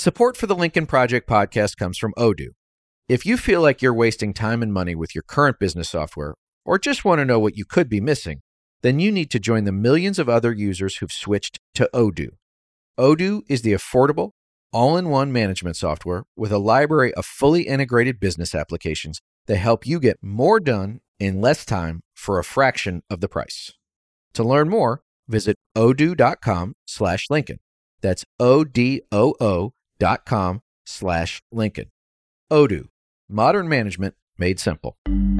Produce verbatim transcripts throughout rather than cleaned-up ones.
Support for the Lincoln Project podcast comes from Odoo. If you feel like you're wasting time and money with your current business software, or just want to know what you could be missing, then you need to join the millions of other users who've switched to Odoo. Odoo is the affordable, all-in-one management software with a library of fully integrated business applications that help you get more done in less time for a fraction of the price. To learn more, visit odoo.com slash Lincoln. That's O-D-O-O dot com slash Lincoln. Odoo, modern management made simple.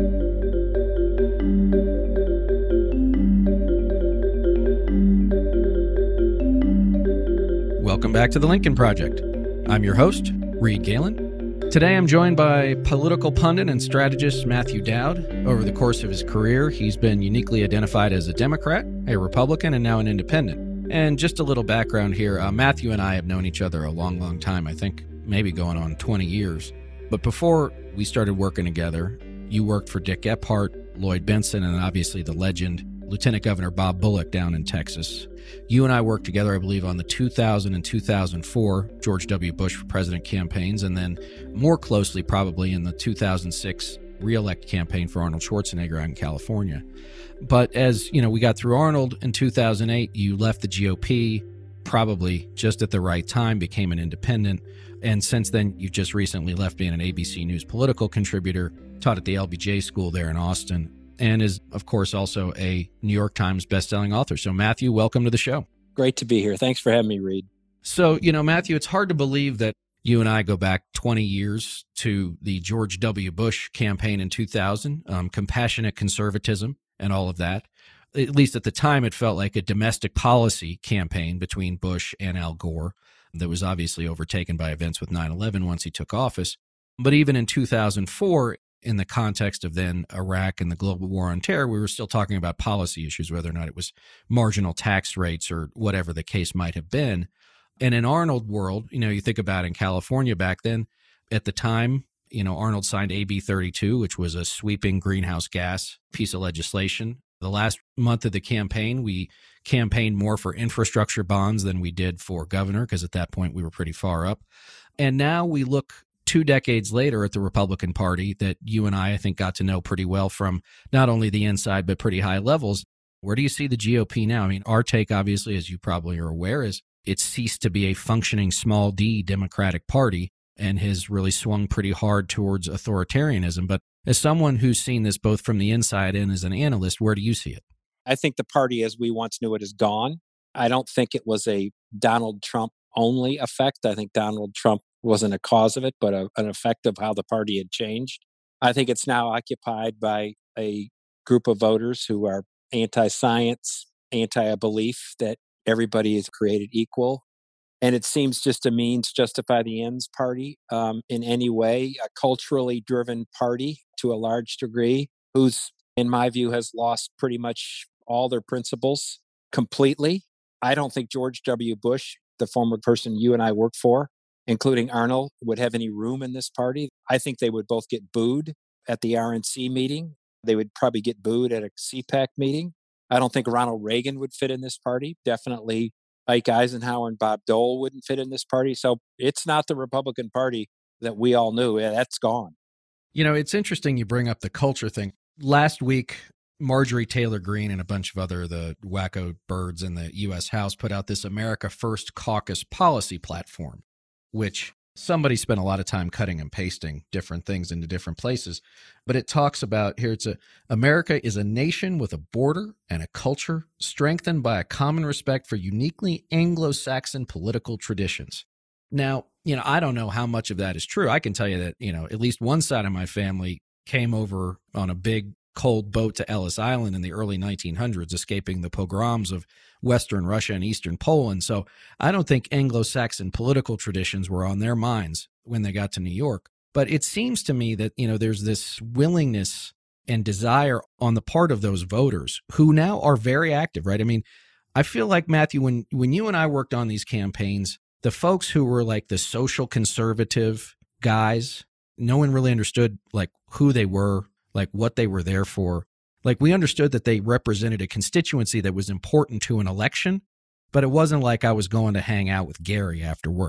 Welcome back to the Lincoln Project. I'm your host, Reed Galen. Today I'm joined by political pundit and strategist Matthew Dowd. Over the course of his career, he's been uniquely identified as a Democrat, a Republican, and now an independent. And just a little background here, uh, Matthew and I have known each other a long, long time, I think maybe going on twenty years. But before we started working together, you worked for Dick Gephardt, Lloyd Bentsen, and obviously the legend, Lieutenant Governor Bob Bullock down in Texas. You and I worked together, I believe, on the two thousand and two thousand four George W. Bush for president campaigns, and then more closely probably in the two thousand six re-elect campaign for Arnold Schwarzenegger out in California. But as you know, we got through Arnold in two thousand eight, you left the G O P probably just at the right time, became an independent. And since then, you've just recently left being an A B C News political contributor, taught at the L B J school there in Austin, and is, of course, also a New York Times bestselling author. So, Matthew, welcome to the show. Great to be here. Thanks for having me, Reed. So, you know, Matthew, it's hard to believe that you and I go back twenty years to the George W. Bush campaign in two thousand, um, compassionate conservatism and all of that. At least at the time, it felt like a domestic policy campaign between Bush and Al Gore that was obviously overtaken by events with nine eleven once he took office. But even in two thousand four, in the context of then Iraq and the global war on terror, we were still talking about policy issues, whether or not it was marginal tax rates or whatever the case might have been. And in Arnold world, you know, you think about in California back then, at the time, you know, Arnold signed A B thirty-two, which was a sweeping greenhouse gas piece of legislation. The last month of the campaign, we campaigned more for infrastructure bonds than we did for governor, because at that point we were pretty far up. And now we look two decades later at the Republican Party that you and I, I think, got to know pretty well from not only the inside, but pretty high levels. Where do you see the G O P now? I mean, our take, obviously, as you probably are aware, is it's ceased to be a functioning small d Democratic Party and has really swung pretty hard towards authoritarianism. But as someone who's seen this both from the inside and as an analyst, where do you see it? I think the party as we once knew it is gone. I don't think it was a Donald Trump only effect. I think Donald Trump wasn't a cause of it, but a, an effect of how the party had changed. I think it's now occupied by a group of voters who are anti-science, anti-belief that everybody is created equal. And it seems just a means justify the ends party um, in any way, a culturally driven party to a large degree, who's, in my view, has lost pretty much all their principles completely. I don't think George W. Bush, the former person you and I worked for, including Arnold, would have any room in this party. I think they would both get booed at the R N C meeting. They would probably get booed at a C PAC meeting. I don't think Ronald Reagan would fit in this party. Definitely Ike Eisenhower and Bob Dole wouldn't fit in this party. So it's not the Republican Party that we all knew. Yeah, that's gone. You know, it's interesting you bring up the culture thing. Last week, Marjorie Taylor Greene and a bunch of other the wacko birds in the U S House put out this America First Caucus policy platform, which somebody spent a lot of time cutting and pasting different things into different places. But it talks about, here it's a, America is a nation with a border and a culture strengthened by a common respect for uniquely Anglo-Saxon political traditions. Now, you know, I don't know how much of that is true. I can tell you that, you know, at least one side of my family came over on a big cold boat to Ellis Island in the early nineteen hundreds, escaping the pogroms of Western Russia and Eastern Poland. So I don't think Anglo-Saxon political traditions were on their minds when they got to New York. But it seems to me that, you know, there's this willingness and desire on the part of those voters who now are very active, right? I mean, I feel like, Matthew, when, when you and I worked on these campaigns, the folks who were like the social conservative guys, no one really understood like who they were, like what they were there for. Like we understood that they represented a constituency that was important to an election, but it wasn't like I was going to hang out with Gary after work.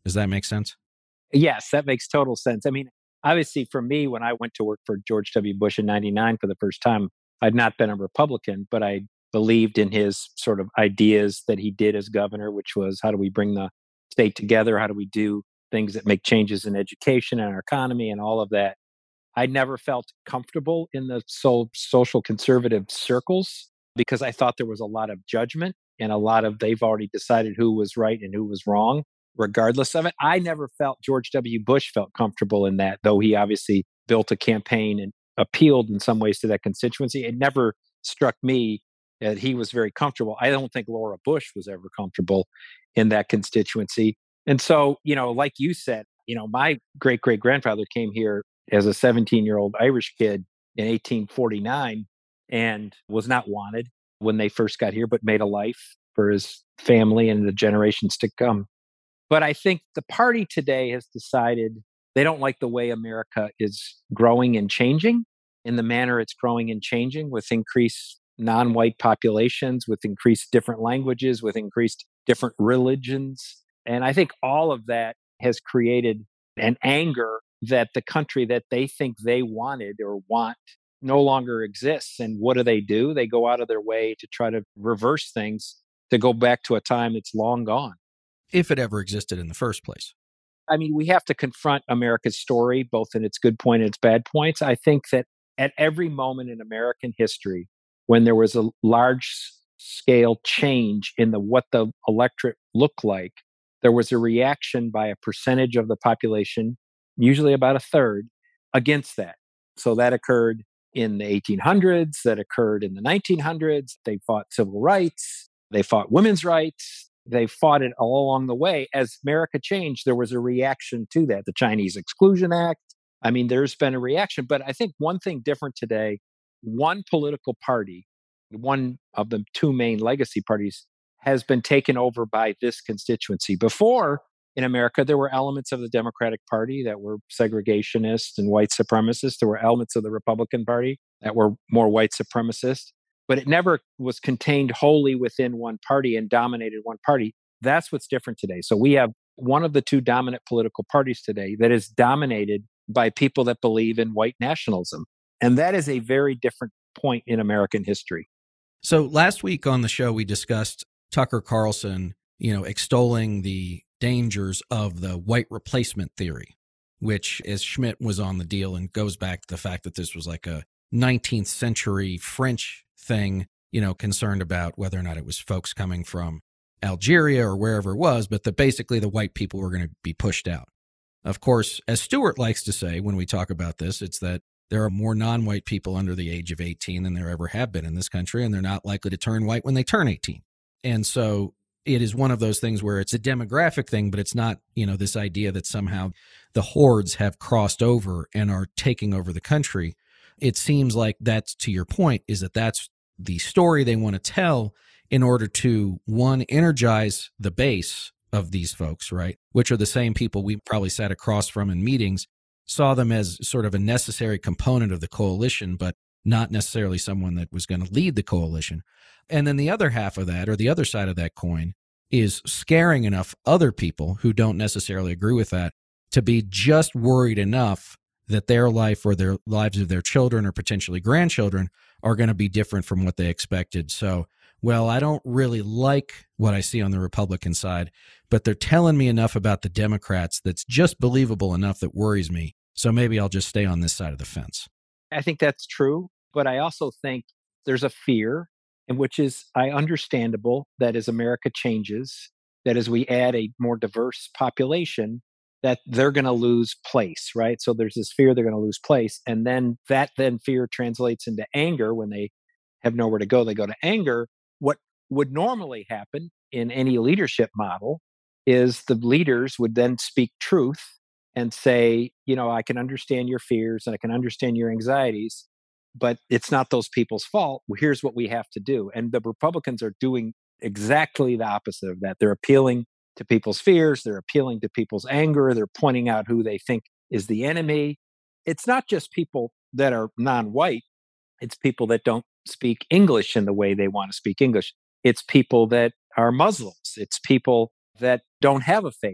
Does that make sense? Yes, that makes total sense. I mean, obviously, for me, when I went to work for George W. Bush in ninety-nine for the first time, I'd not been a Republican, but I believed in his sort of ideas that he did as governor, which was how do we bring the state together? How do we do things that make changes in education and our economy and all of that? I never felt comfortable in the so, social conservative circles because I thought there was a lot of judgment and a lot of they've already decided who was right and who was wrong, regardless of it. I never felt George W. Bush felt comfortable in that, though he obviously built a campaign and appealed in some ways to that constituency. It never struck me that he was very comfortable. I don't think Laura Bush was ever comfortable in that constituency. And so, you know, like you said, you know, my great great grandfather came here as a seventeen year old Irish kid in eighteen forty-nine and was not wanted when they first got here, but made a life for his family and the generations to come. But I think the party today has decided they don't like the way America is growing and changing in the manner it's growing and changing with increased non white populations, with increased different languages, with increased different religions. And I think all of that has created an anger that the country that they think they wanted or want no longer exists. And what do they do? They go out of their way to try to reverse things to go back to a time that's long gone. If it ever existed in the first place. I mean, we have to confront America's story, both in its good point and its bad points. I think that at every moment in American history, when there was a large scale change in the what the electorate looked like, there was a reaction by a percentage of the population, usually about a third, against that. So that occurred in the eighteen hundreds, that occurred in the nineteen hundreds. They fought civil rights, they fought women's rights, they fought it all along the way. As America changed, there was a reaction to that. The Chinese Exclusion Act. I mean, there's been a reaction. But I think one thing different today, one political party, one of the two main legacy parties, has been taken over by this constituency. Before, in America, there were elements of the Democratic Party that were segregationist and white supremacist. There were elements of the Republican Party that were more white supremacist. But it never was contained wholly within one party and dominated one party. That's what's different today. So we have one of the two dominant political parties today that is dominated by people that believe in white nationalism. And that is a very different point in American history. So last week on the show, we discussed Tucker Carlson, you know, extolling the dangers of the white replacement theory, which, as Schmidt was on the deal and goes back to the fact that this was like a nineteenth century French thing, you know, concerned about whether or not it was folks coming from Algeria or wherever it was, but that basically the white people were going to be pushed out. Of course, as Stewart likes to say when we talk about this, it's that there are more non-white people under the age of eighteen than there ever have been in this country, and they're not likely to turn white when they turn eighteen. And so it is one of those things where it's a demographic thing, but it's not, you know, this idea that somehow the hordes have crossed over and are taking over the country. It seems like that's, to your point, is that that's the story they want to tell in order to, one, energize the base of these folks, right? Which are the same people we probably sat across from in meetings, saw them as sort of a necessary component of the coalition, but not necessarily someone that was going to lead the coalition. And then the other half of that, or the other side of that coin, is scaring enough other people who don't necessarily agree with that to be just worried enough that their life or their lives of their children or potentially grandchildren are going to be different from what they expected. So, well, I don't really like what I see on the Republican side, but they're telling me enough about the Democrats that's just believable enough that worries me. So maybe I'll just stay on this side of the fence. I think that's true. But I also think there's a fear, and which is I understandable, that as America changes, that as we add a more diverse population, that they're going to lose place, right? So there's this fear they're going to lose place. And then that then fear translates into anger. When they have nowhere to go, they go to anger. What would normally happen in any leadership model is the leaders would then speak truth and say, you know, I can understand your fears and I can understand your anxieties, but it's not those people's fault. Here's what we have to do. And the Republicans are doing exactly the opposite of that. They're appealing to people's fears. They're appealing to people's anger. They're pointing out who they think is the enemy. It's not just people that are non-white. It's people that don't speak English in the way they want to speak English. It's people that are Muslims. It's people that don't have a faith.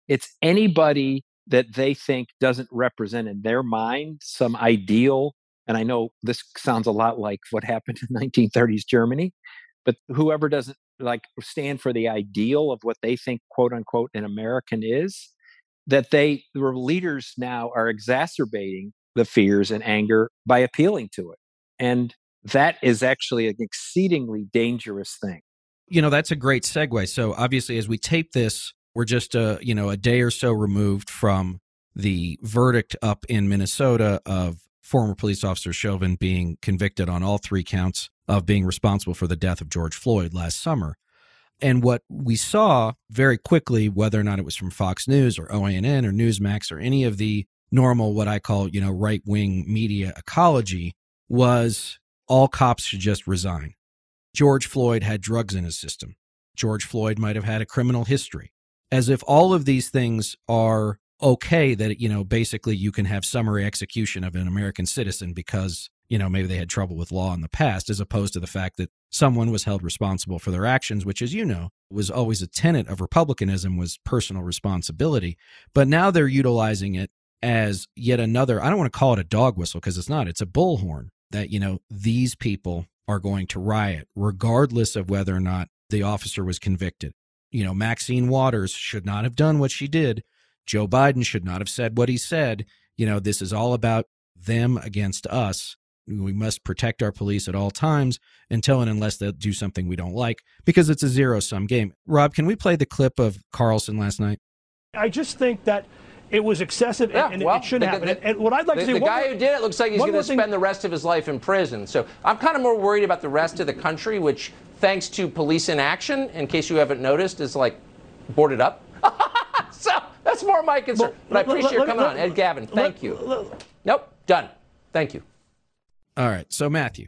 It's anybody that they think doesn't represent in their mind some ideal. And I know this sounds a lot like what happened in nineteen thirties Germany, but whoever doesn't like stand for the ideal of what they think, quote unquote, an American is, that they, the leaders now are exacerbating the fears and anger by appealing to it. And that is actually an exceedingly dangerous thing. You know, that's a great segue. So obviously, as we tape this, we're just a, you know, a day or so removed from the verdict up in Minnesota of former police officer Chauvin being convicted on all three counts of being responsible for the death of George Floyd last summer. And what we saw very quickly, whether or not it was from Fox News or O A N N or Newsmax or any of the normal, what I call, you know, right-wing media ecology, was all cops should just resign. George Floyd had drugs in his system. George Floyd might have had a criminal history. As if all of these things are okay, that, you know, basically you can have summary execution of an American citizen because, you know, maybe they had trouble with law in the past, as opposed to the fact that someone was held responsible for their actions, which, as you know, was always a tenet of republicanism, was personal responsibility. But now they're utilizing it as yet another, I don't want to call it a dog whistle because it's not, it's a bullhorn that, you know, these people are going to riot regardless of whether or not the officer was convicted. You know, Maxine Waters should not have done what she did. Joe Biden should not have said what he said. You know, this is all about them against us. We must protect our police at all times until and unless they do something we don't like, because it's a zero-sum game. Rob, can we play the clip of Carlson last night? I just think that it was excessive, yeah, and well, it shouldn't the, happen. The, and what I'd like the, to say, the guy more, who did it looks like he's going to spend thing. the rest of his life in prison. So I'm kind of more worried about the rest of the country, which, thanks to police inaction, in case you haven't noticed, is like boarded up. So that's more my concern. But, but I appreciate you coming on, Ed Gavin. Thank let, you. Let, nope, done. Thank you. All right. So Matthew,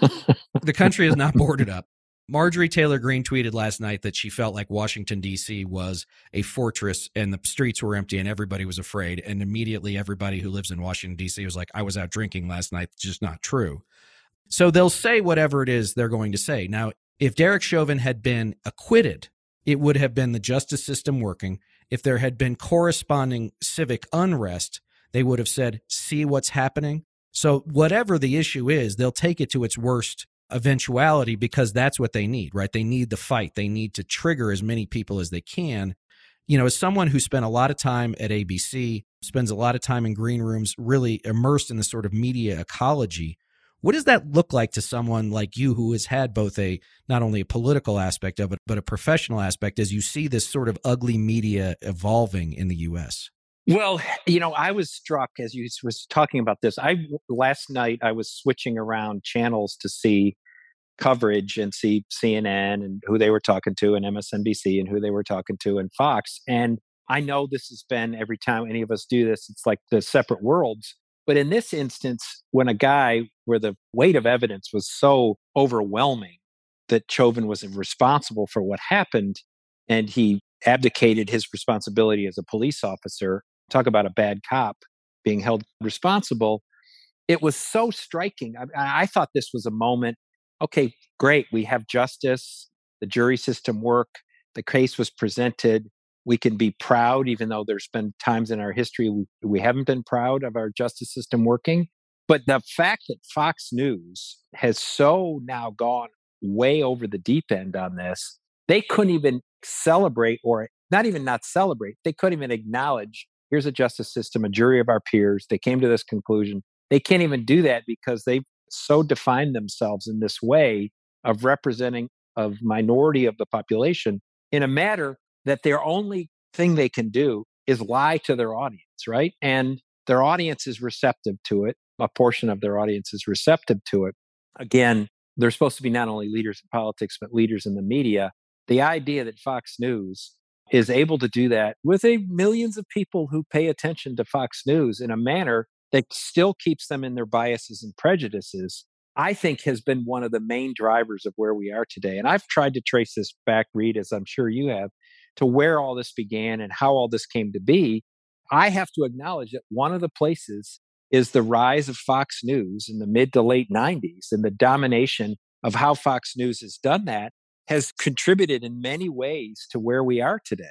the country is not boarded up. Marjorie Taylor Greene tweeted last night that she felt like Washington, D C was a fortress and the streets were empty and everybody was afraid. And immediately everybody who lives in Washington, D C was like, I was out drinking last night. It's just not true. So they'll say whatever it is they're going to say. Now, if Derek Chauvin had been acquitted, it would have been the justice system working. If there had been corresponding civic unrest, they would have said, see what's happening. So whatever the issue is, they'll take it to its worst eventuality because that's what they need, right? They need the fight. They need to trigger as many people as they can. You know, as someone who spent a lot of time at A B C, spends a lot of time in green rooms, really immersed in the sort of media ecology, what does that look like to someone like you who has had both a, not only a political aspect of it, but a professional aspect as you see this sort of ugly media evolving in the U S? Well, you know, I was struck as you was talking about this. I last night I was switching around channels to see coverage and see C N N and who they were talking to, and M S N B C and who they were talking to, and Fox. And I know this has been, every time any of us do this, it's like the separate worlds. But in this instance, when a guy where the weight of evidence was so overwhelming that Chauvin was responsible for what happened, and he abdicated his responsibility as a police officer, talk about a bad cop being held responsible, it was so striking. I, I thought this was a moment, okay, great, we have justice, the jury system work, the case was presented, we can be proud, even though there's been times in our history we, we haven't been proud of our justice system working. But the fact that Fox News has so now gone way over the deep end on this, they couldn't even celebrate, or not even not celebrate, they couldn't even acknowledge, here's a justice system, a jury of our peers, they came to this conclusion. They can't even do that because they've so defined themselves in this way of representing a minority of the population in a matter that their only thing they can do is lie to their audience, right? And their audience is receptive to it. A portion of their audience is receptive to it. Again, they're supposed to be not only leaders in politics, but leaders in the media. The idea that Fox News is able to do that with a millions of people who pay attention to Fox News in a manner that still keeps them in their biases and prejudices, I think has been one of the main drivers of where we are today. And I've tried to trace this back, Reed, as I'm sure you have, to where all this began and how all this came to be. I have to acknowledge that one of the places is the rise of Fox News in the mid to late nineties, and the domination of how Fox News has done that has contributed in many ways to where we are today.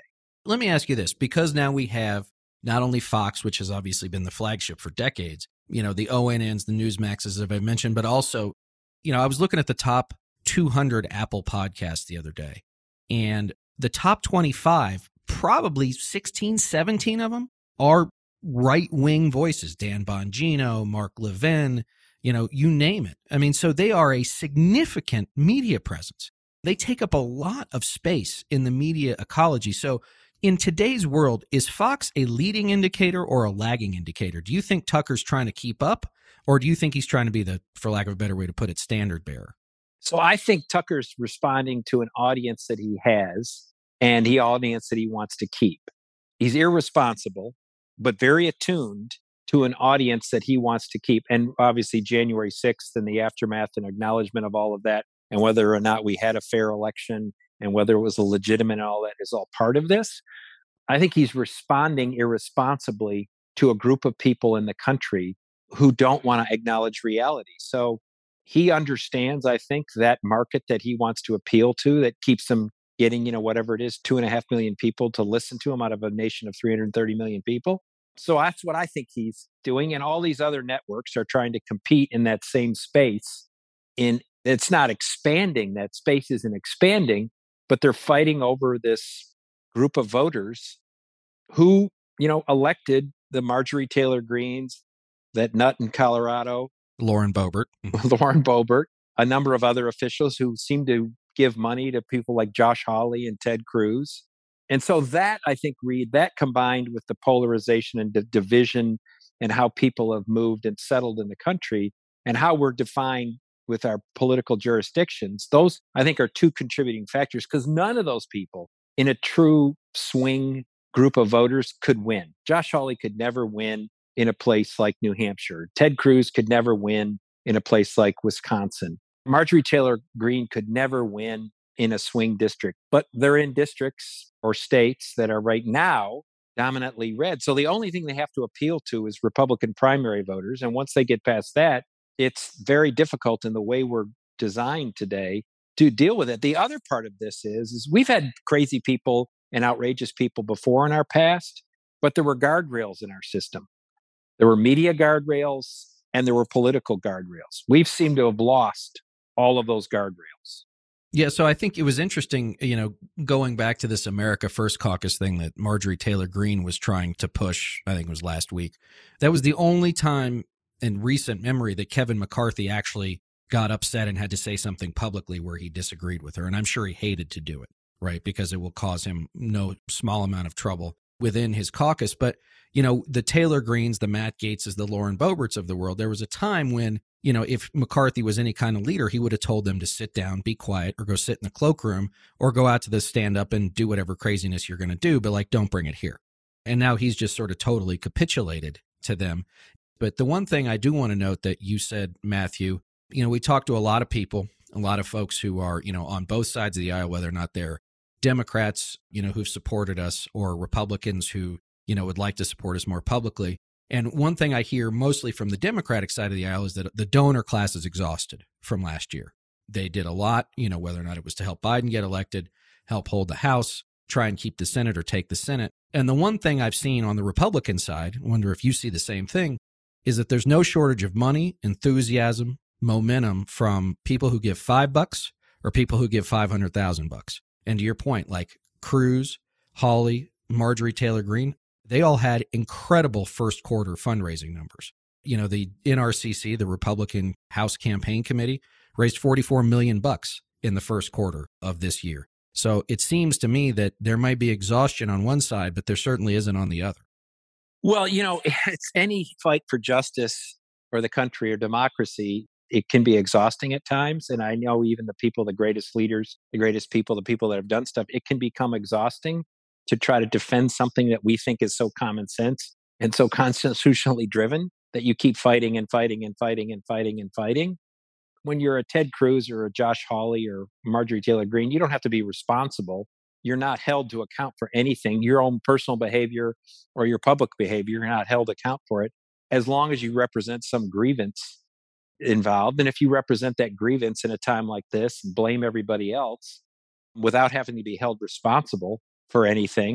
Let me ask you this, because now we have not only Fox, which has obviously been the flagship for decades, you know, the O N Ns, the Newsmaxes, as I mentioned, but also, you know, I was looking at the top two hundred Apple podcasts the other day, and the top twenty-five, probably sixteen, seventeen of them are right-wing voices. Dan Bongino, Mark Levin, you know, you name it. I mean, so they are a significant media presence. They take up a lot of space in the media ecology. So in today's world, is Fox a leading indicator or a lagging indicator? Do you think Tucker's trying to keep up, or do you think he's trying to be the, for lack of a better way to put it, standard bearer? So I think Tucker's responding to an audience that he has and the audience that he wants to keep. He's irresponsible, but very attuned to an audience that he wants to keep. And obviously January sixth and the aftermath and acknowledgement of all of that, and whether or not we had a fair election and whether it was a legitimate and all that is all part of this. I think he's responding irresponsibly to a group of people in the country who don't want to acknowledge reality. So he understands, I think, that market that he wants to appeal to, that keeps him getting, you know, whatever it is, two and a half million people to listen to him out of a nation of three hundred thirty million people. So that's what I think he's doing. And all these other networks are trying to compete in that same space. In it's not expanding, that space isn't expanding, but they're fighting over this group of voters who, you know, elected the Marjorie Taylor Greens, that nut in Colorado, Lauren Boebert, Lauren Boebert, a number of other officials who seem to give money to people like Josh Hawley and Ted Cruz. And so that, I think, Reed, that combined with the polarization and the division and how people have moved and settled in the country and how we're defined with our political jurisdictions, those, I think, are two contributing factors, because none of those people in a true swing group of voters could win. Josh Hawley could never win in a place like New Hampshire. Ted Cruz could never win in a place like Wisconsin. Marjorie Taylor Greene could never win in a swing district, but they're in districts or states that are right now dominantly red. So the only thing they have to appeal to is Republican primary voters. And once they get past that, it's very difficult in the way we're designed today to deal with it. The other part of this is, is we've had crazy people and outrageous people before in our past, but there were guardrails in our system. There were media guardrails and there were political guardrails. We've seemed to have lost all of those guardrails. Yeah, so I think it was interesting, you know, going back to this America First caucus thing that Marjorie Taylor Greene was trying to push, I think it was last week. That was the only time in recent memory that Kevin McCarthy actually got upset and had to say something publicly where he disagreed with her. And I'm sure he hated to do it, right? Because it will cause him no small amount of trouble within his caucus. But, you know, the Taylor Greenes, the Matt Gaetzes, the Lauren Boeberts of the world, there was a time when, you know, if McCarthy was any kind of leader, he would have told them to sit down, be quiet, or go sit in the cloakroom, or go out to the stand up and do whatever craziness you're going to do, but like, don't bring it here. And now he's just sort of totally capitulated to them. But the one thing I do want to note that you said, Matthew, you know, we talked to a lot of people, a lot of folks who are, you know, on both sides of the aisle, whether or not they're Democrats, you know, who've supported us, or Republicans who, you know, would like to support us more publicly. And one thing I hear mostly from the Democratic side of the aisle is that the donor class is exhausted from last year. They did a lot, you know, whether or not it was to help Biden get elected, help hold the House, try and keep the Senate or take the Senate. And the one thing I've seen on the Republican side, I wonder if you see the same thing, is that there's no shortage of money, enthusiasm, momentum from people who give five bucks or people who give five hundred thousand bucks. And to your point, like Cruz, Hawley, Marjorie Taylor Greene, they all had incredible first quarter fundraising numbers. You know, the N R C C, the Republican House Campaign Committee, raised forty-four million bucks in the first quarter of this year. So it seems to me that there might be exhaustion on one side, but there certainly isn't on the other. Well, you know, it's any fight for justice or the country or democracy. It can be exhausting at times. And I know even the people, the greatest leaders, the greatest people, the people that have done stuff, it can become exhausting to try to defend something that we think is so common sense and so constitutionally driven that you keep fighting and fighting and fighting and fighting and fighting. When you're a Ted Cruz or a Josh Hawley or Marjorie Taylor Greene, you don't have to be responsible. You're not held to account for anything. Your own personal behavior or your public behavior, you're not held to account for it as long as you represent some grievance involved. And if you represent that grievance in a time like this and blame everybody else without having to be held responsible for anything,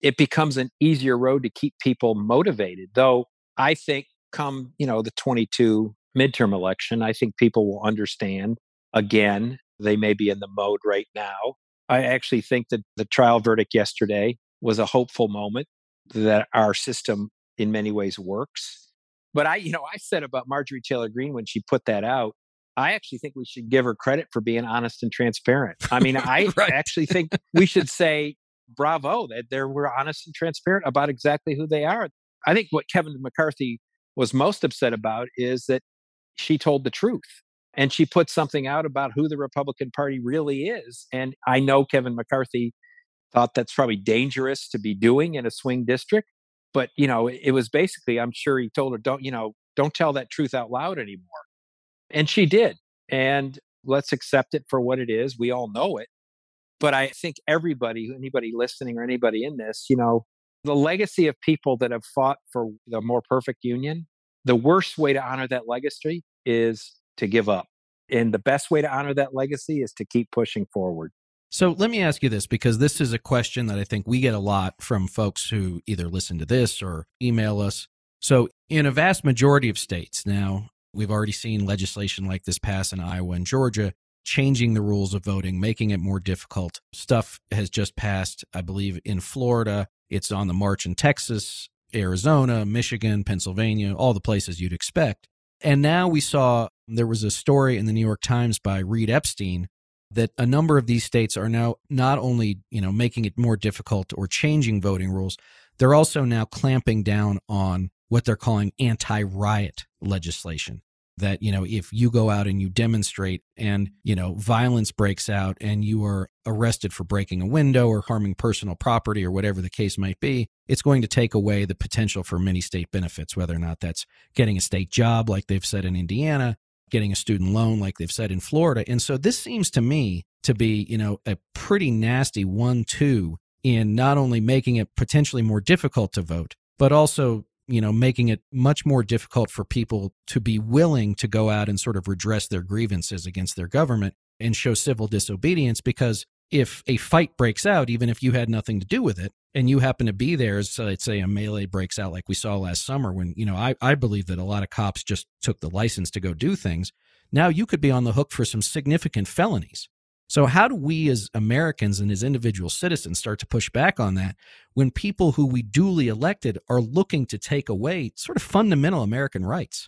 it becomes an easier road to keep people motivated. Though I think come, you know, the twenty-two midterm election, I think people will understand again. They may be in the mode right now. I actually think that the trial verdict yesterday was a hopeful moment that our system in many ways works. But I, you know, I said about Marjorie Taylor Greene when she put that out, I actually think we should give her credit for being honest and transparent. I mean, I Right. actually think we should say bravo that they were honest and transparent about exactly who they are. I think what Kevin McCarthy was most upset about is that she told the truth and she put something out about who the Republican Party really is. And I know Kevin McCarthy thought that's probably dangerous to be doing in a swing district. But, you know, it, it was basically, I'm sure he told her, don't, you know, don't tell that truth out loud anymore. And she did. And let's accept it for what it is. We all know it. But I think everybody, anybody listening or anybody in this, you know, the legacy of people that have fought for the more perfect union, the worst way to honor that legacy is to give up. And the best way to honor that legacy is to keep pushing forward. So let me ask you this, because this is a question that I think we get a lot from folks who either listen to this or email us. So in a vast majority of states now, we've already seen legislation like this pass in Iowa and Georgia, changing the rules of voting, making it more difficult. Stuff has just passed, I believe, in Florida. It's on the march in Texas, Arizona, Michigan, Pennsylvania, all the places you'd expect. And now we saw there was a story in the New York Times by Reed Epstein that a number of these states are now not only, you know, making it more difficult or changing voting rules, they're also now clamping down on what they're calling anti-riot legislation. That, you know, if you go out and you demonstrate and, you know, violence breaks out and you are arrested for breaking a window or harming personal property or whatever the case might be, it's going to take away the potential for many state benefits, whether or not that's getting a state job, like they've said in Indiana, getting a student loan, like they've said in Florida. And so this seems to me to be, you know, a pretty nasty one two in not only making it potentially more difficult to vote, but also, you know, making it much more difficult for people to be willing to go out and sort of redress their grievances against their government and show civil disobedience. Because if a fight breaks out, even if you had nothing to do with it, and you happen to be there, so let's say a melee breaks out like we saw last summer when, you know, I, I believe that a lot of cops just took the license to go do things. Now you could be on the hook for some significant felonies. So how do we as Americans and as individual citizens start to push back on that when people who we duly elected are looking to take away sort of fundamental American rights?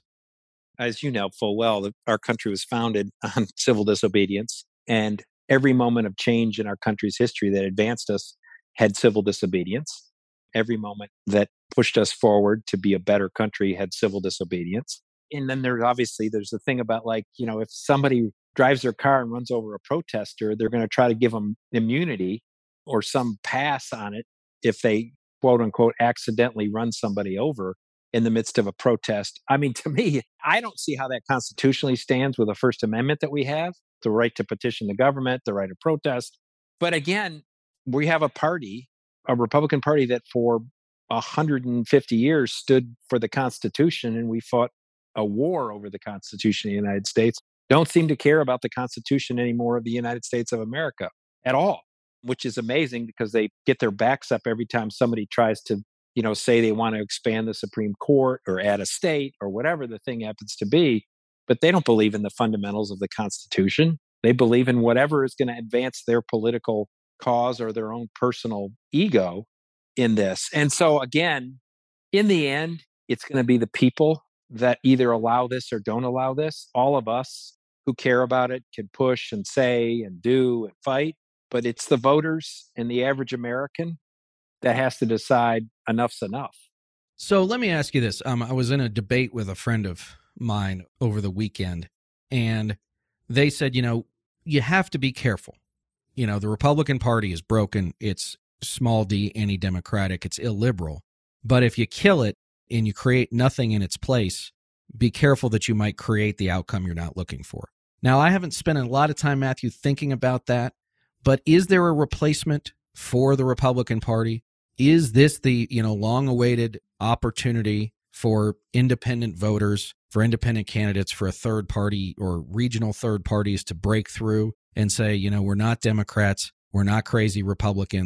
As you know full well, our country was founded on civil disobedience, and every moment of change in our country's history that advanced us had civil disobedience. Every moment that pushed us forward to be a better country had civil disobedience. And then there's obviously, there's the thing about, like, you know, if somebody drives their car and runs over a protester, they're going to try to give them immunity or some pass on it if they, quote unquote, accidentally run somebody over in the midst of a protest. I mean, to me, I don't see how that constitutionally stands with the First Amendment that we have, the right to petition the government, the right to protest. But again, we have a party, a Republican Party that for one hundred fifty years stood for the Constitution, and we fought a war over the Constitution of the United States. Don't seem to care about the Constitution anymore of the United States of America at all, which is amazing because they get their backs up every time somebody tries to, you know, say they want to expand the Supreme Court or add a state or whatever the thing happens to be. But they don't believe in the fundamentals of the Constitution. They believe in whatever is going to advance their political cause or their own personal ego in this. And so again, in the end, it's going to be the people that either allow this or don't allow this. All of us who care about it can push and say and do and fight, but it's the voters and the average American that has to decide enough's enough. So let me ask you this. Um, I was in a debate with a friend of mine over the weekend, and they said, you know, you have to be careful. You know, the Republican Party is broken. It's small d, anti-democratic. It's illiberal. But if you kill it and you create nothing in its place, be careful that you might create the outcome you're not looking for. Now, I haven't spent a lot of time, Matthew, thinking about that, but is there a replacement for the Republican Party? Is this the, you know, long-awaited opportunity for independent voters, for independent candidates, for a third party or regional third parties to break through and say, you know, we're not Democrats, we're not crazy Republicans,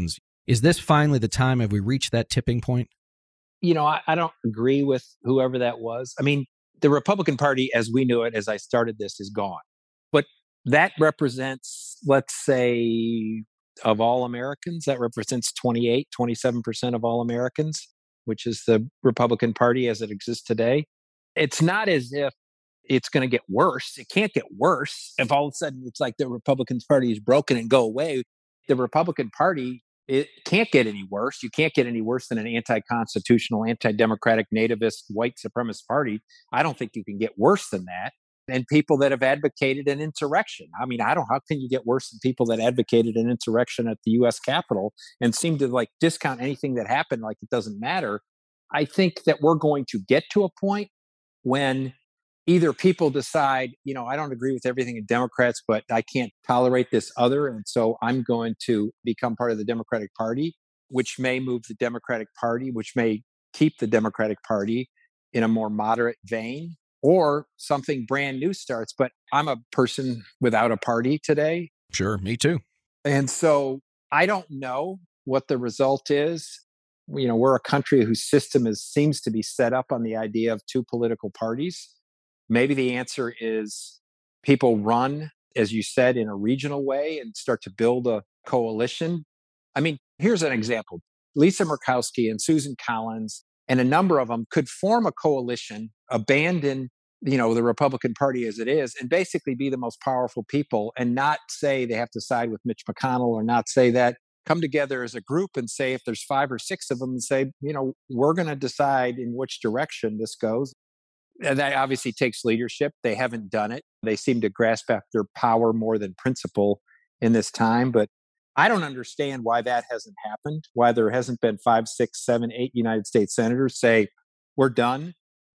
Is this finally the time? Have we reached that tipping point? You know, I, I don't agree with whoever that was. I mean, the Republican Party, as we knew it as I started this, is gone. But that represents, let's say, of all Americans, that represents twenty-eight, twenty-seven percent of all Americans, which is the Republican Party as it exists today. It's not as if it's going to get worse. It can't get worse if all of a sudden it's like the Republican Party is broken and go away. The Republican Party, it can't get any worse. You can't get any worse than an anti-constitutional, anti-democratic, nativist, white supremacist party. I don't think you can get worse than that. And people that have advocated an insurrection. I mean, I don't, how can you get worse than people that advocated an insurrection at the U S Capitol and seem to like discount anything that happened like it doesn't matter? I think that we're going to get to a point when either people decide, you know, I don't agree with everything in Democrats, but I can't tolerate this other. And so I'm going to become part of the Democratic Party, which may move the Democratic Party, which may keep the Democratic Party in a more moderate vein, or something brand new starts. But I'm a person without a party today. Sure, me too. And so I don't know what the result is. You know, we're a country whose system is seems to be set up on the idea of two political parties. Maybe the answer is people run, as you said, in a regional way and start to build a coalition. I mean, here's an example. Lisa Murkowski and Susan Collins and a number of them could form a coalition, abandon, you know, the Republican Party as it is, and basically be the most powerful people and not say they have to side with Mitch McConnell or not say that. Come together as a group and say, if there's five or six of them, and say, you know, we're going to decide in which direction this goes. And that obviously takes leadership. They haven't done it. They seem to grasp after power more than principle in this time. But I don't understand why that hasn't happened, why there hasn't been five, six, seven, eight United States senators say, we're done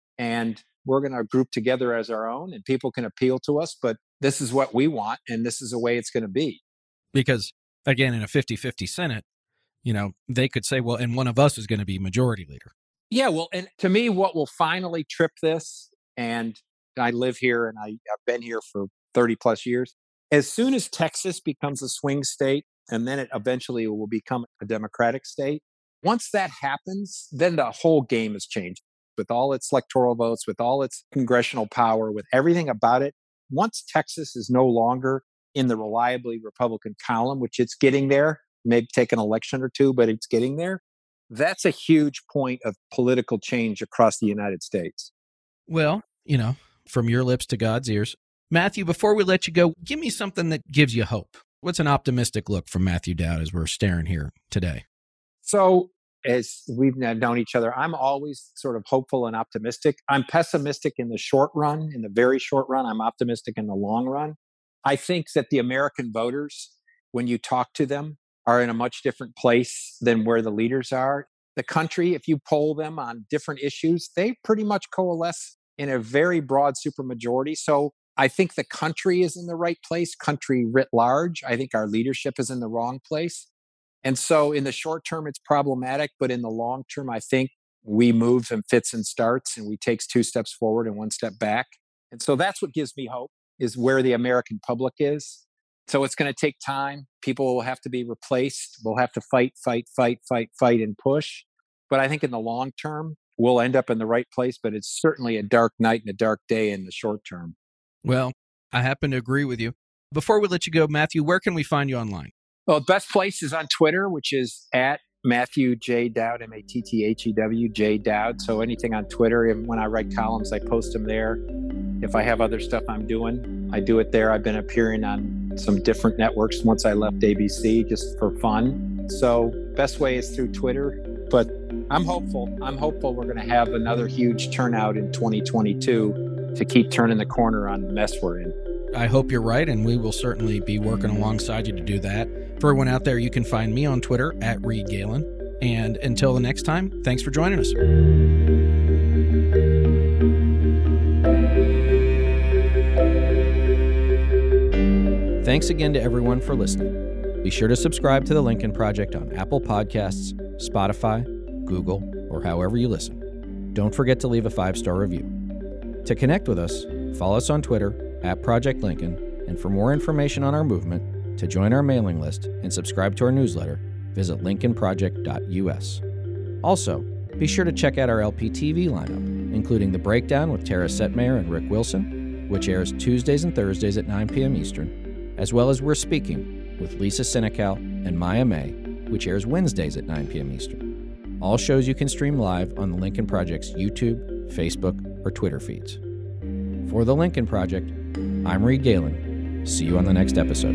and we're going to group together as our own and people can appeal to us. But this is what we want and this is the way it's going to be. Because, again, in a fifty-fifty Senate, you know, they could say, well, and one of us is going to be majority leader. Yeah, well, and to me, what will finally trip this, and I live here and I, I've been here for thirty plus years, as soon as Texas becomes a swing state, and then it eventually will become a Democratic state, once that happens, then the whole game has changed. With all its electoral votes, with all its congressional power, with everything about it, once Texas is no longer in the reliably Republican column, which it's getting there, maybe take an election or two, but it's getting there, that's a huge point of political change across the United States. Well, you know, from your lips to God's ears. Matthew, before we let you go, give me something that gives you hope. What's an optimistic look from Matthew Dowd as we're staring here today? So as we've known each other, I'm always sort of hopeful and optimistic. I'm pessimistic in the short run, in the very short run. I'm optimistic in the long run. I think that the American voters, when you talk to them, are in a much different place than where the leaders are. The country, if you poll them on different issues, they pretty much coalesce in a very broad supermajority. So I think the country is in the right place, country writ large. I think our leadership is in the wrong place. And so in the short term, it's problematic. But in the long term, I think we move in fits and starts and we take two steps forward and one step back. And so that's what gives me hope, is where the American public is. So it's going to take time. People will have to be replaced. We'll have to fight, fight, fight, fight, fight, and push. But I think in the long term, we'll end up in the right place. But it's certainly a dark night and a dark day in the short term. Well, I happen to agree with you. Before we let you go, Matthew, where can we find you online? Well, the best place is on Twitter, which is at Matthew J. Dowd, M A T T H E W, J. Dowd. So anything on Twitter, when I write columns, I post them there. If I have other stuff I'm doing, I do it there. I've been appearing on some different networks once I left A B C just for fun. So best way is through Twitter. But I'm hopeful. I'm hopeful we're going to have another huge turnout in twenty twenty-two to keep turning the corner on the mess we're in. I hope you're right, and we will certainly be working alongside you to do that. For everyone out there, you can find me on Twitter at Reed Galen. And until the next time, thanks for joining us. Thanks again to everyone for listening. Be sure to subscribe to the Lincoln Project on Apple Podcasts, Spotify, Google, or however you listen. Don't forget to leave a five-star review. To connect with us, follow us on Twitter at Project Lincoln, and for more information on our movement, to join our mailing list and subscribe to our newsletter, visit lincoln project dot u s. Also, be sure to check out our L P T V lineup, including The Breakdown with Tara Setmayer and Rick Wilson, which airs Tuesdays and Thursdays at nine p.m. Eastern, as well as We're Speaking with Lisa Senecal and Maya May, which airs Wednesdays at nine p.m. Eastern. All shows you can stream live on the Lincoln Project's YouTube, Facebook, or Twitter feeds. For The Lincoln Project, I'm Reed Galen. See you on the next episode.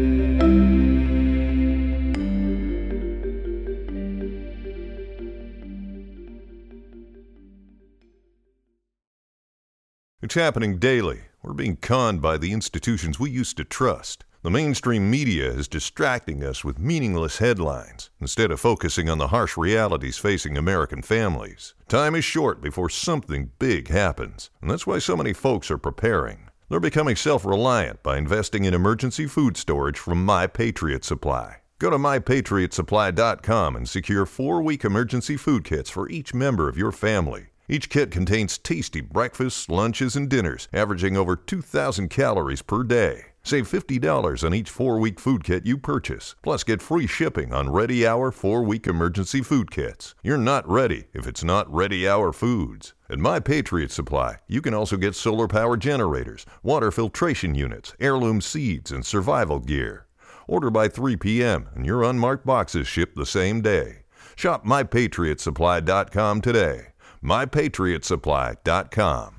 It's happening daily. We're being conned by the institutions we used to trust. The mainstream media is distracting us with meaningless headlines instead of focusing on the harsh realities facing American families. Time is short before something big happens, and that's why so many folks are preparing. They're becoming self-reliant by investing in emergency food storage from My Patriot Supply. Go to my patriot supply dot com and secure four-week emergency food kits for each member of your family. Each kit contains tasty breakfasts, lunches, and dinners, averaging over two thousand calories per day. Save fifty dollars on each four-week food kit you purchase, plus get free shipping on Ready Hour four-week emergency food kits. You're not ready if it's not Ready Hour Foods. At My Patriot Supply, you can also get solar power generators, water filtration units, heirloom seeds, and survival gear. Order by three p.m. and your unmarked boxes ship the same day. Shop my patriot supply dot com today. my patriot supply dot com.